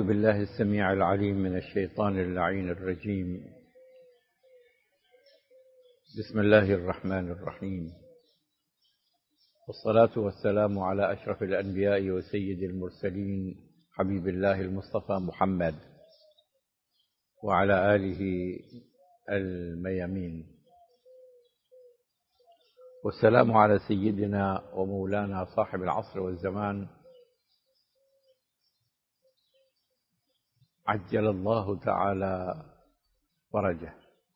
أعوذ بالله السميع العليم من الشيطان اللعين الرجيم. بسم الله الرحمن الرحيم، والصلاة والسلام على أشرف الأنبياء وسيد المرسلين حبيب الله المصطفى محمد وعلى آله الميامين، والسلام على سيدنا ومولانا صاحب العصر والزمان عجل الله تعالى فرجه.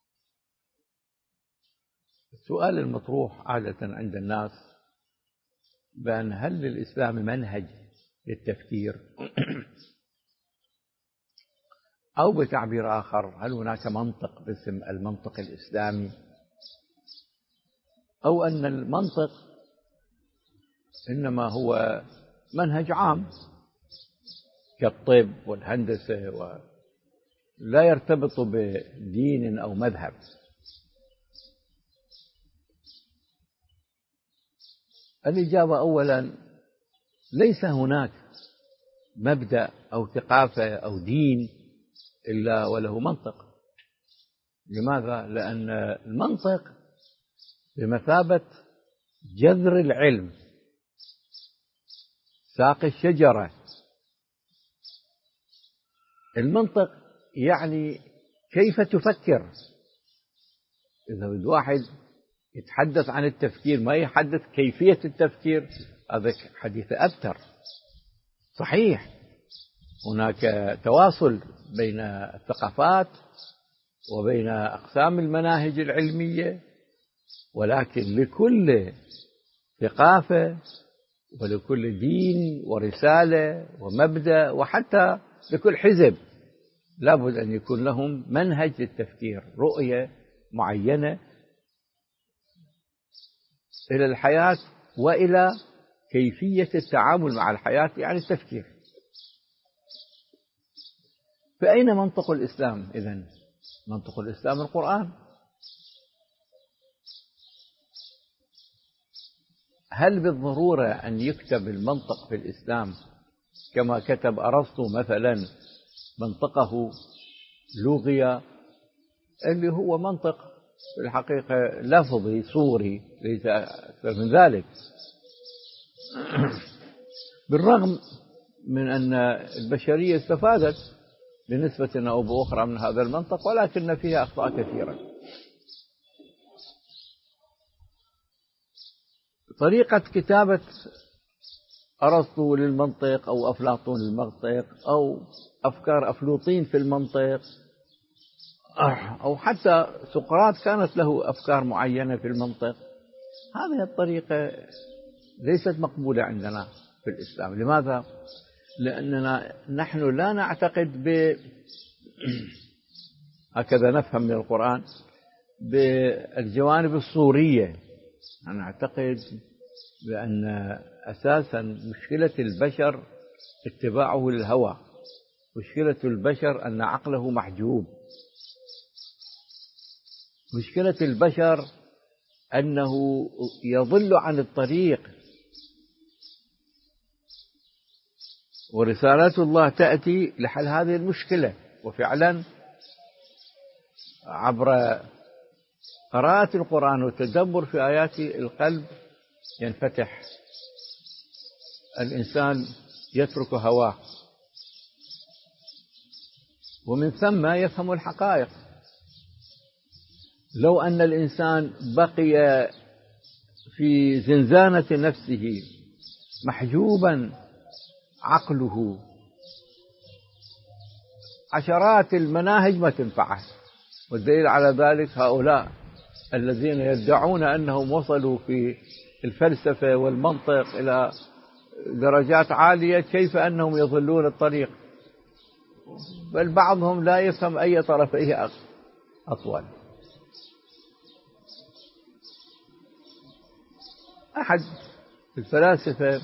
السؤال المطروح عادة عند الناس بأن هل للإسلام منهج للتفكير أو بتعبير آخر هل هناك منطق باسم المنطق الإسلامي، أو أن المنطق إنما هو منهج عام كالطب والهندسة ولا يرتبط بدين أو مذهب. الإجابة أولا ليس هناك مبدأ أو ثقافة أو دين إلا وله منطق. لماذا؟ لأن المنطق بمثابة جذر العلم، ساق الشجرة. المنطق يعني كيف تفكر. إذا الواحد يتحدث عن التفكير ما يحدث كيفية التفكير، هذا حديث أبتر. صحيح هناك تواصل بين الثقافات وبين أقسام المناهج العلمية، ولكن لكل ثقافة ولكل دين ورسالة ومبدأ وحتى لكل حزب لابد أن يكون لهم منهج للتفكير، رؤية معينة إلى الحياة وإلى كيفية التعامل مع الحياة، يعني التفكير. فأين منطق الإسلام إذن؟ منطق الإسلام القرآن. هل بالضرورة أن يكتب المنطق في الإسلام كما كتب أرسطو مثلا منطقه لغوي اللي هو منطق في الحقيقة لفظي صوري ليس أكثر من ذلك، بالرغم من أن البشرية استفادت بنسبة أو بأخرى من هذا المنطق، ولكن فيها أخطاء كثيرة. طريقة كتابة أرسطو للمنطق أو أفلاطون للمنطق أو أفكار أفلاطين في المنطق أو حتى سقراط كانت له أفكار معينة في المنطق، هذه الطريقة ليست مقبولة عندنا في الإسلام. لماذا؟ لأننا نحن لا نعتقد هكذا نفهم من القرآن بالجوانب الصورية. نعتقد بأن أساسا مشكلة البشر اتباعه للهوى، مشكلة البشر أن عقله محجوب، مشكلة البشر أنه يضل عن الطريق، ورسالات الله تأتي لحل هذه المشكلة. وفعلا عبر قراءة القرآن والتدبر في آيات القلب ينفتح الإنسان، يترك هواه، ومن ثم يفهم الحقائق. لو أن الإنسان بقي في زنزانة نفسه محجوبا عقله، عشرات المناهج ما تنفعه. والدليل على ذلك هؤلاء الذين يدعون أنهم وصلوا في الفلسفة والمنطق إلى درجات عالية، كيف أنهم يضلون الطريق، بل بعضهم لا يفهم أي طرفيه أطول. أحد الفلاسفة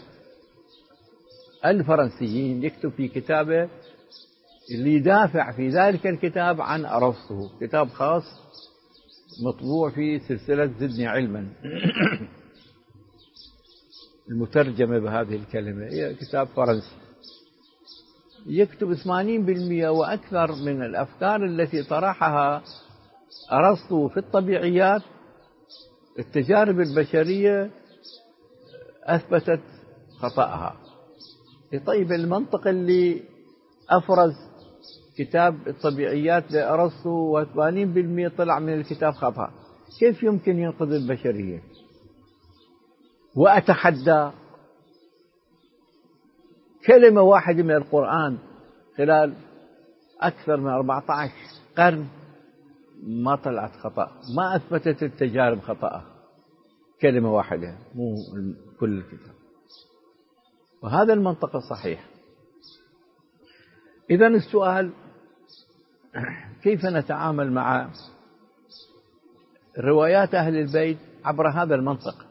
الفرنسيين يكتب في كتابه اللي يدافع في ذلك الكتاب عن أرسطو، كتاب خاص مطبوع في سلسلة زدني علما المترجمة بهذه الكلمة، هي كتاب فرنسي. يكتب 80% وأكثر من الأفكار التي طرحها أرسطو في الطبيعيات، التجارب البشرية أثبتت خطأها. طيب المنطق اللي أفرز كتاب الطبيعيات لأرسطو و80% طلع من الكتاب خطأ، كيف يمكن ينقذ البشرية؟ وأتحدى كلمة واحدة من القرآن خلال أكثر من 14 قرن ما طلعت خطأ، ما أثبتت التجارب خطأ، كلمة واحدة مو كل الكتاب. وهذا المنطق الصحيح. إذن السؤال كيف نتعامل مع روايات أهل البيت عبر هذا المنطق؟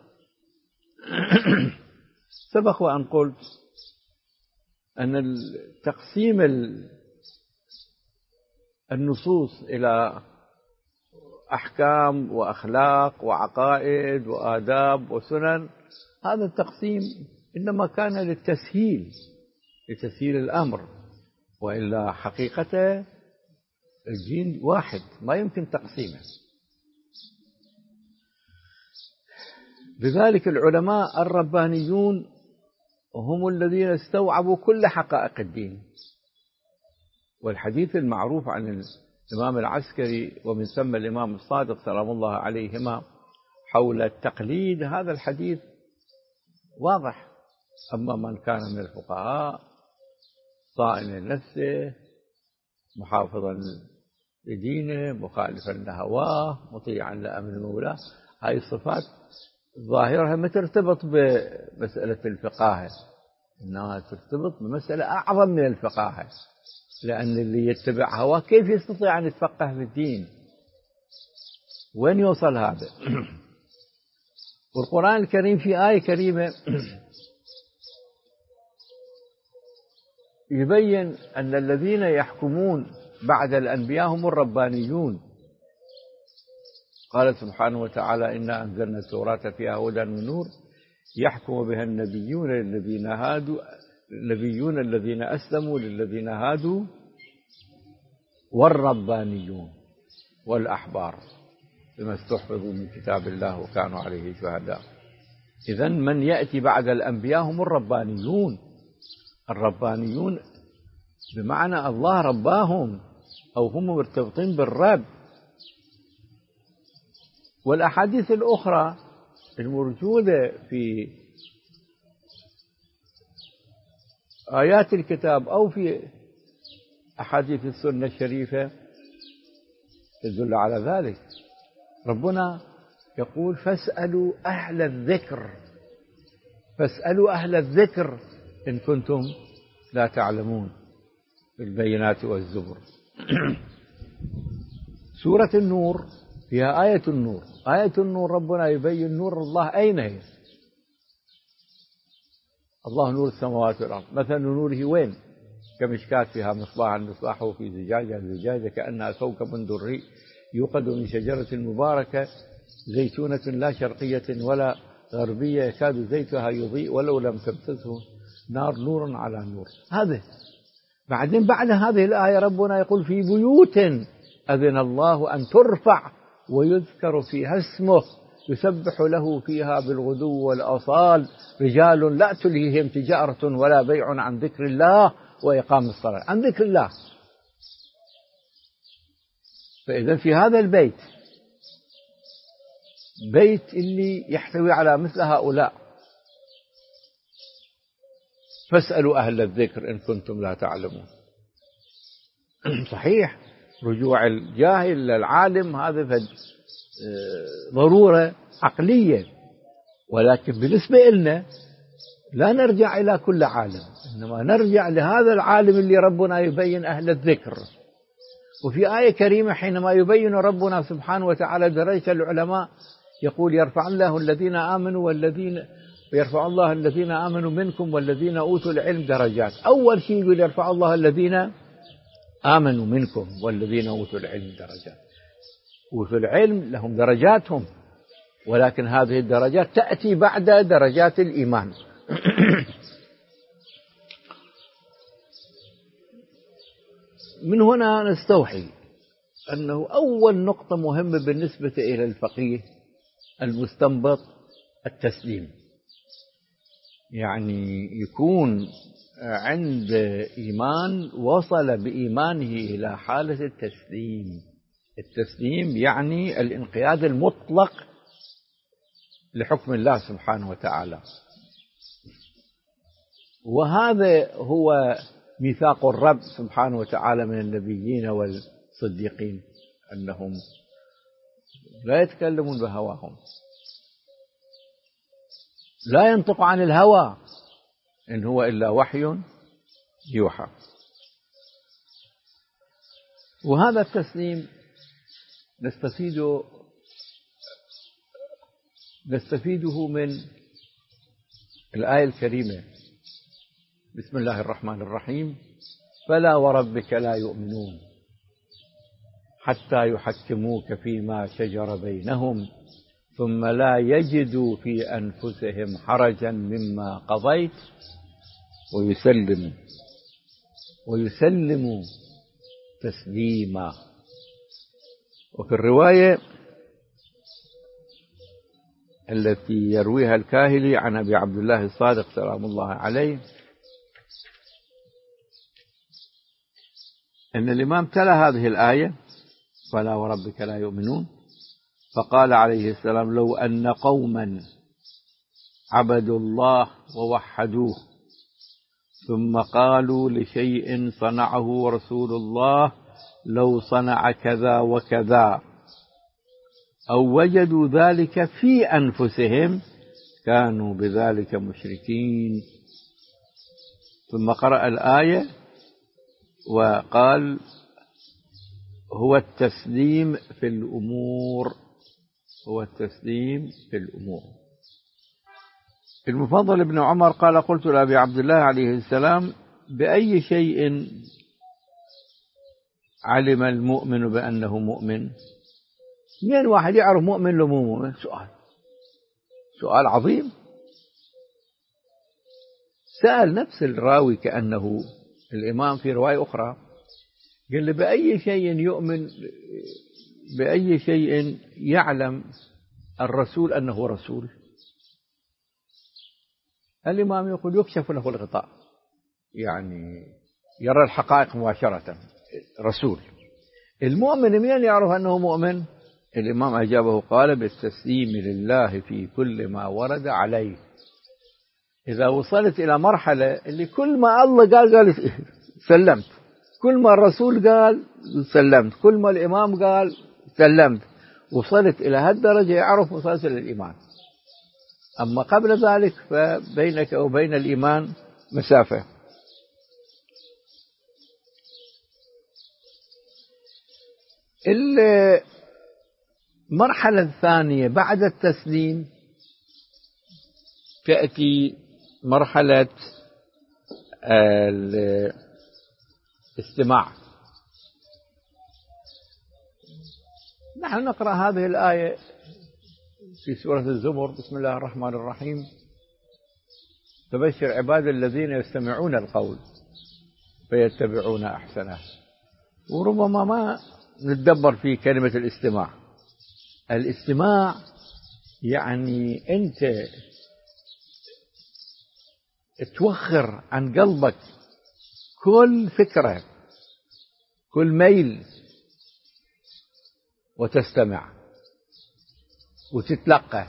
سبق وأن قلت أن تقسيم النصوص إلى أحكام وأخلاق وعقائد وآداب وسنن، هذا التقسيم إنما كان لتسهيل الأمر، وإلا حقيقته الدين واحد ما يمكن تقسيمه. لذلك العلماء الربانيون هم الذين استوعبوا كل حقائق الدين. والحديث المعروف عن الإمام العسكري ومن ثم الإمام الصادق سلام الله عليهما حول التقليد، هذا الحديث واضح. أما من كان من الفقهاء صائما لنفسه محافظا لدينه مخالفا لهواه مطيعا لأمر مولاه، هذه الصفات ظاهرها ما ترتبط بمسألة الفقاهة، إنها ترتبط بمسألة أعظم من الفقاهة، لأن اللي يتبع هواه كيف يستطيع أن يتفقه في الدين؟ وين يوصل هذا؟ والقرآن الكريم في آية كريمة يبين أن الذين يحكمون بعد الأنبياء هم الربانيون. قال سبحانه وتعالى: إنا أنزلنا التوراة فيها هدى ونور يحكم بها النبيون الذين أسلموا للذين هادوا والربانيون والأحبار بما استحفظوا من كتاب الله وكانوا عليه شهداء. إذن من يأتي بعد الأنبياء هم الربانيون. الربانيون بمعنى الله رباهم أو هم مرتبطين بالرب. والأحاديث الأخرى الموجودة في آيات الكتاب أو في أحاديث السنة الشريفة تدل على ذلك. ربنا يقول: فاسألوا أهل الذكر إن كنتم لا تعلمون، بالبينات والزبر. سورة النور فيها آية النور. آية النور ربنا يبين نور الله أين هي. الله نور السماوات والأرض، مثل نوره وين؟ كمشكاة فيها مصباح، المصباح في زجاجة كأنها كوكب دري يوقد من شجرة مباركة زيتونة لا شرقية ولا غربية يكاد زيتها يضيء ولو لم تمسسه نار، نور على نور. هذا بعدين بعد هذه الآية ربنا يقول: في بيوت أذن الله أن ترفع ويذكر فيها اسمه يسبح له فيها بالغدو والآصال رجال لا تلهيهم تجارة ولا بيع عن ذكر الله وإقام الصلاة. عن ذكر الله. فإذا في هذا البيت بيت اللي يحتوي على مثل هؤلاء. فاسألوا أهل الذكر إن كنتم لا تعلمون. صحيح رجوع الجاهل للعالم هذا ضرورة عقلية، ولكن بالنسبة لنا لا نرجع إلى كل عالم، إنما نرجع لهذا العالم اللي ربنا يبين أهل الذكر. وفي آية كريمة حينما يبين ربنا سبحانه وتعالى درجة العلماء يقول: يرفع الله الذين آمنوا منكم والذين أوتوا العلم درجات. أول شيء يقول: يرفع الله الذين آمنوا منكم والذين أوتوا العلم درجات. أوتوا العلم لهم درجاتهم، ولكن هذه الدرجات تأتي بعد درجات الإيمان. من هنا نستوحي أنه أول نقطة مهمة بالنسبة إلى الفقيه المستنبط التسليم، يعني يكون عند إيمان وصل بإيمانه إلى حالة التسليم. التسليم يعني الانقياد المطلق لحكم الله سبحانه وتعالى، وهذا هو ميثاق الرب سبحانه وتعالى من النبيين والصديقين، أنهم لا يتكلمون بهواهم، لا ينطق عن الهوى، إن هو إلا وحي يوحى. وهذا التسليم نستفيده من الآية الكريمة، بسم الله الرحمن الرحيم: فلا وربك لا يؤمنون حتى يحكموك فيما شجر بينهم ثم لا يجدوا في أنفسهم حرجا مما قضيت ويسلموا تسليما. وفي الرواية التي يرويها الكاهلي عن أبي عبد الله الصادق سلام الله عليه أن الإمام تلا هذه الآية: فلا وربك لا يؤمنون، فقال عليه السلام: لو أن قوما عبدوا الله ووحدوه ثم قالوا لشيء صنعه رسول الله لو صنع كذا وكذا أو وجدوا ذلك في أنفسهم كانوا بذلك مشركين. ثم قرأ الآية وقال: هو التسليم في الأمور، هو التسليم في الأمور. المفضل بن عمر قال: قلت لأبي عبد الله عليه السلام: بأي شيء علم المؤمن بأنه مؤمن؟ من واحد يعرف مؤمن لو مو مؤمن؟ سؤال عظيم. سأل نفس الراوي كأنه الإمام في رواية أخرى، قال له: بأي شيء يؤمن، بأي شيء يعلم الرسول أنه رسول؟ الإمام يقول: يكشف له الغطاء، يعني يرى الحقائق مباشرة. رسول. المؤمن منين يعرف أنه مؤمن؟ الإمام أجابه قال: بالتسليم لله في كل ما ورد عليه. إذا وصلت إلى مرحلة اللي كل ما الله قال سلمت، كل ما الرسول قال سلمت، كل ما الإمام قال سلمت، وصلت إلى هالدرجة يعرف وصلت إلى الإيمان. أما قبل ذلك فبينك وبين الإيمان مسافة. المرحلة الثانية بعد التسليم تأتي مرحلة الاستماع. نحن نقرأ هذه الآية في سورة الزمر: بسم الله الرحمن الرحيم: فبشر عباد الذين يستمعون القول فيتبعون أحسنه. وربما ما نتدبر في كلمة الاستماع. الاستماع يعني أنت توخر عن قلبك كل فكرة، كل ميل، وتستمع وتتلقى.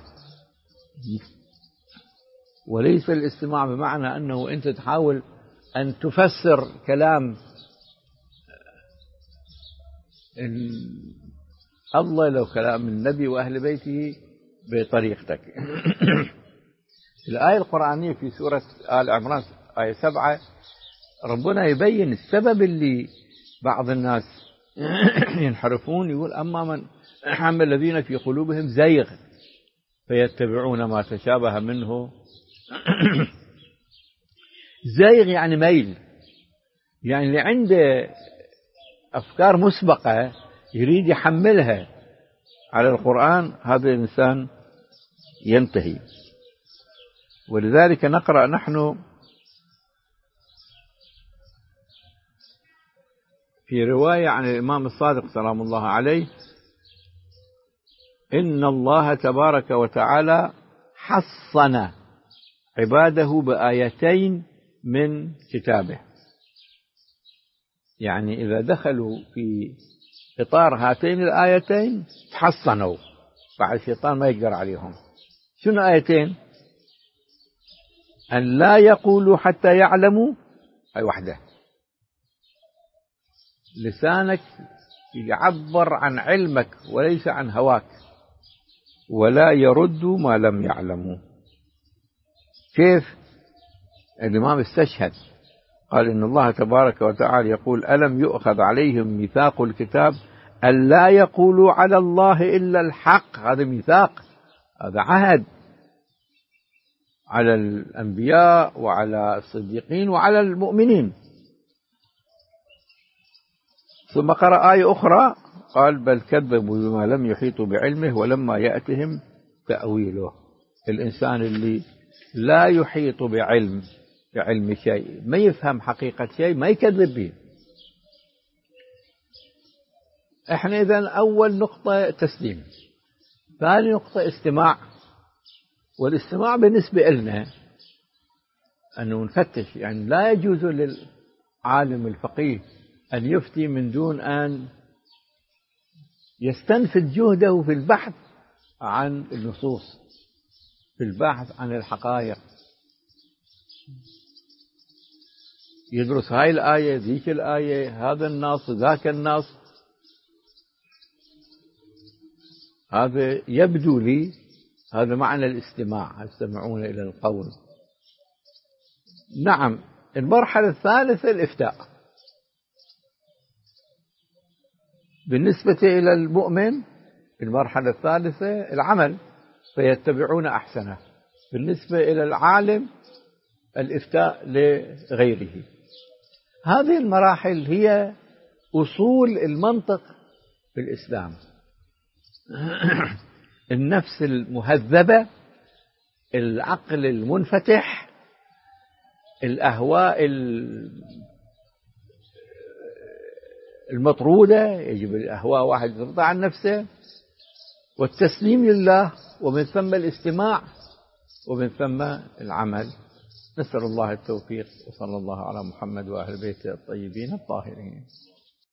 وليس الاستماع بمعنى أنه أنت تحاول أن تفسر كلام الله لو كلام النبي وأهل بيته بطريقتك. الآية القرآنية في سورة آل عمران آية 7 ربنا يبين السبب اللي بعض الناس ينحرفون، يقول: أما الذين في قلوبهم زيغ فيتبعون ما تشابه منه. زيغ يعني ميل، يعني اللي عنده أفكار مسبقة يريد يحملها على القرآن، هذا الإنسان ينتهي. ولذلك نقرأ نحن في رواية عن الإمام الصادق سلام الله عليه إن الله تبارك وتعالى حصن عباده بآيتين من كتابه، يعني إذا دخلوا في إطار هاتين الآيتين تحصنوا، بعد الشيطان ما يقدر عليهم. شنو آيتين؟ أن لا يقولوا حتى يعلموا، هاي وحده، لسانك يعبر عن علمك وليس عن هواك، ولا يردوا ما لم يعلموا. كيف؟ الإمام استشهد قال إن الله تبارك وتعالى يقول ألم يؤخذ عليهم ميثاق الكتاب أن لا يقولوا على الله إلا الحق. هذا ميثاق، هذا عهد على الأنبياء وعلى الصديقين وعلى المؤمنين. ثم قرأ آية أخرى قال بل كذبوا بما لم يحيطوا بعلمه ولما يأتهم تأويله. الإنسان اللي لا يحيط بعلم شيء، ما يفهم حقيقة شيء، ما يكذب به. احنا إذن أول نقطة تسليم، ثاني نقطة استماع. والاستماع بالنسبة لنا أنه نفتش، يعني لا يجوز للعالم الفقيه أن يفتي من دون أن يستنفذ جهده في البحث عن النصوص، في البحث عن الحقائق، يدرس هاي الآية ذيك الآية، هذا النص ذاك النص. هذا يبدو لي هذا معنى الاستماع، يستمعون إلى القول. نعم، المرحلة الثالثة الإفتاء. بالنسبة إلى المؤمن المرحلة الثالثة العمل فيتبعون أحسنه. بالنسبة إلى العالم الإفتاء لغيره. هذه المراحل هي أصول المنطق في الإسلام. النفس المهذبة، العقل المنفتح، الأهواء المطرودة، يجب الأهواء واحد يرضى عن نفسه، والتسليم لله، ومن ثم الاستماع، ومن ثم العمل. نسأل الله التوفيق، وصلى الله على محمد وأهل بيته الطيبين الطاهرين.